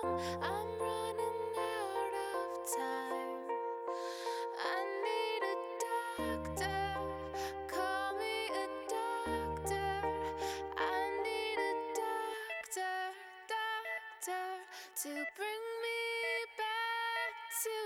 I'm running out of time. I need a doctor. Call me a doctor. I need a doctor to bring me back to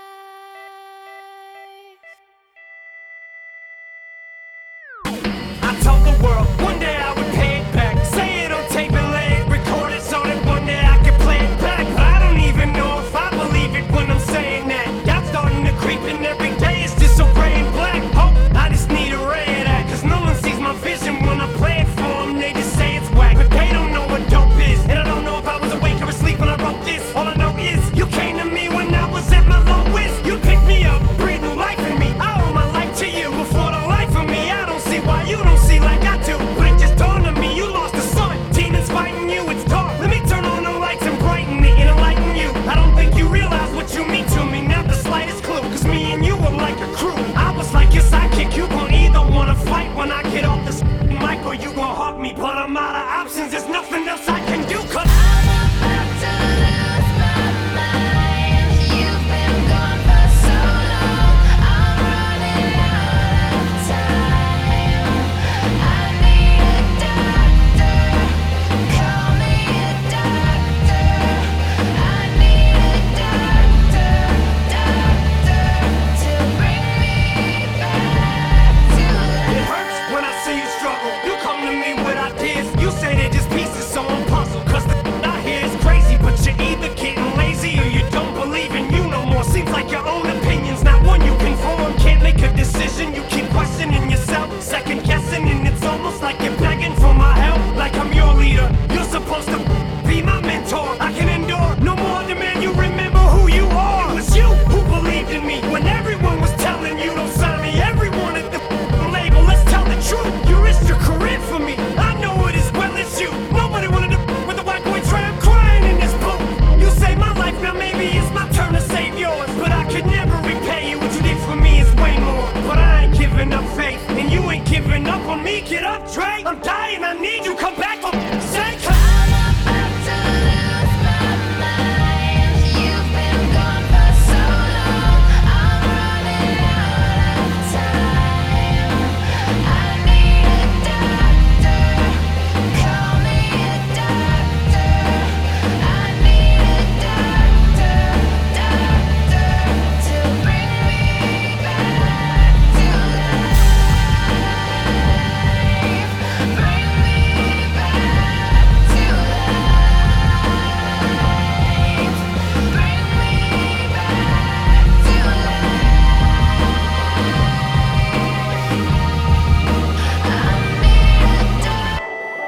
life. I told the world one day I would pay it back. Say it on tape and lay it, record it so that one day I can play it back. But I don't even know if I believe it when I'm saying that. Doubt's starting to creep in every day, it's just so gray and black. Hope I just need a ray of that, cause no one sees my vision when I play it for them. They just say it's whack, but they don't know what dope is. And I don't know if I was awake or asleep when I wrote this. All I know is you came to me when I was at my lowest. You picked me up, breathed new life in me. I owe my life to you before the life of me. I don't see why you don't see like I do, but it just dawned on me, you lost the sun. Demons fighting you, it's dark. Let me turn on the lights and brighten it and enlighten you. I don't think you realize what you mean to me, not the slightest clue. Cause me and you were like a crew. I was like your sidekick, you gon' either wanna fight when I get off this mic, or you gon' hug me. But I'm out of options, there's nothing else I can do, cause I'm about to lose my mind. You've been gone for so long. I'm running out of time. I need a doctor. Call me a doctor. I need a doctor to bring me back to it life. hurts when I see you struggle. You come to me with ideas, you say they're just pieces, so I'm puzzled. Cause the I hear is crazy, but you're either getting lazy or you don't believe in you no more. Seems like your own opinion's not one you can form. Can't make a decision, you keep questioning yourself, second guessing, and it's almost like you're begging for my help. Like I'm your leader, you're supposed to be my mentor. I can endure no more demand you remember who you are. It was you who believed in me when everyone was telling you don't sign me. Everyone at the label, let's tell the truth. You risked your career for me, I know it as well as you. Nobody wanted to with the white boy tramp crying in this booth. You saved my life, now maybe it's my turn to save yours. But I could never repay you, what you did for me is way more. But I ain't giving up faith, and you ain't giving up on me. Get up, Dre, I'm dying, I need you, come back for sake. I'm about to lose my mind. You've been gone for so long. I'm running out of time. I need a doctor. Call me a doctor. I need a doctor to bring me back to life. Bring me back to life. Bring me back to life. I need a doctor.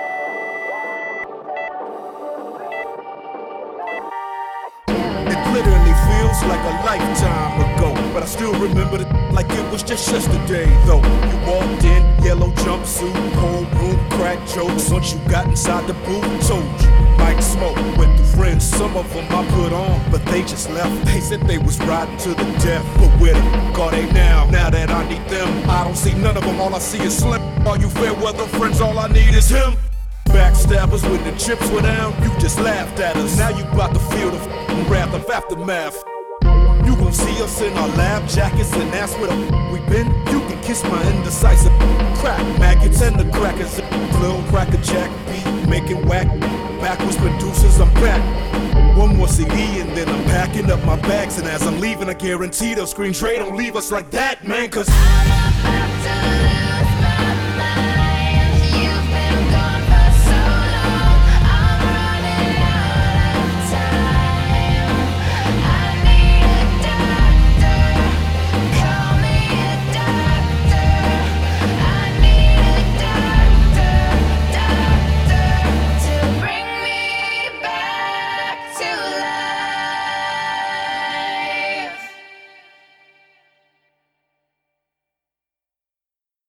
It literally feels like a lifetime ago, but I still remember it like it was just yesterday though. You walked in, yellow jumpsuit, cold room, crack jokes. Once you got inside the booth, told you might smoke with the friends. Some of them I put on, but they just left. They said they was riding to the death, but where the are they now? Now that I need them, I don't see none of them. All I see is Slim. All you fair weather friends, all I need is him. Backstabbers, when the chips were down, you just laughed at us. Now you bout to feel the wrath of aftermath. You gon' see us in our lab jackets, and that's where the we been. You can kiss my indecisive crack maggots and the crackers. Little cracker jack beat, making whack. Backwards producers, I'm back. One more CD and then I'm packing up my bags. And as I'm leaving, I guarantee they'll scream, Trey, don't leave us like that, man. Cause I'm about to